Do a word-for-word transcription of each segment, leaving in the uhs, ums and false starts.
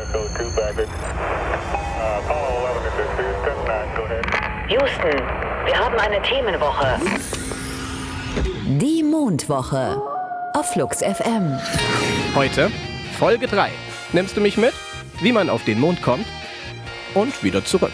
Houston, wir haben eine Themenwoche. Die Mondwoche auf Flux F M. Heute Folge drei. Nimmst du mich mit? Wie man auf den Mond kommt und wieder zurück.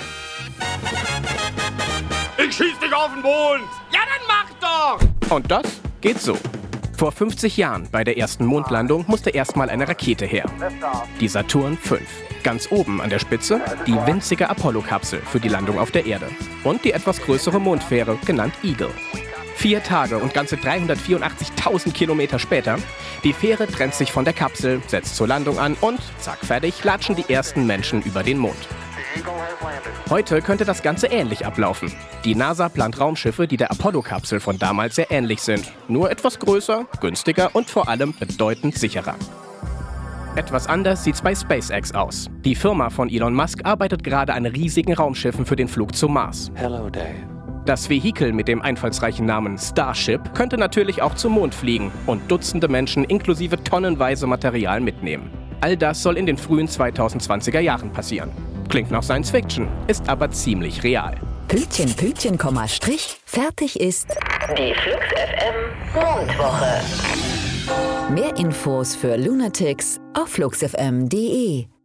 Ich schieß dich auf den Mond! Ja, dann mach doch! Und das geht so. Vor fünfzig Jahren bei der ersten Mondlandung musste erstmal eine Rakete her. Die Saturn fünf. Ganz oben an der Spitze die winzige Apollo-Kapsel für die Landung auf der Erde. Und die etwas größere Mondfähre, genannt Eagle. Vier Tage und ganze dreihundertvierundachtzigtausend Kilometer später, die Fähre trennt sich von der Kapsel, setzt zur Landung an und zack, fertig, latschen die ersten Menschen über den Mond. Heute könnte das Ganze ähnlich ablaufen. Die NASA plant Raumschiffe, die der Apollo-Kapsel von damals sehr ähnlich sind. Nur etwas größer, günstiger und vor allem bedeutend sicherer. Etwas anders sieht's bei SpaceX aus. Die Firma von Elon Musk arbeitet gerade an riesigen Raumschiffen für den Flug zum Mars. Hello, Dave. Das Vehikel mit dem einfallsreichen Namen Starship könnte natürlich auch zum Mond fliegen und Dutzende Menschen inklusive tonnenweise Material mitnehmen. All das soll in den frühen zweitausendzwanziger Jahren passieren. Klingt nach Science Fiction, ist aber ziemlich real. Pünktchen, Pünktchen, Komma, Strich, fertig ist Die Flux F M Mondwoche. Mehr Infos für Lunatics auf flux f m punkt d e.